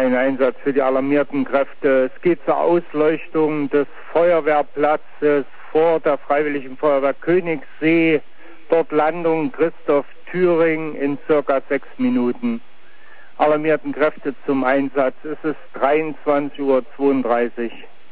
ein Einsatz für die alarmierten Kräfte. Es geht zur Ausleuchtung des Feuerwehrplatzes vor der Freiwilligen Feuerwehr Königssee. Dort Landung Christoph Thüring in circa 6 Minuten. Alarmierten Kräfte zum Einsatz. Es ist 23:32 Uhr.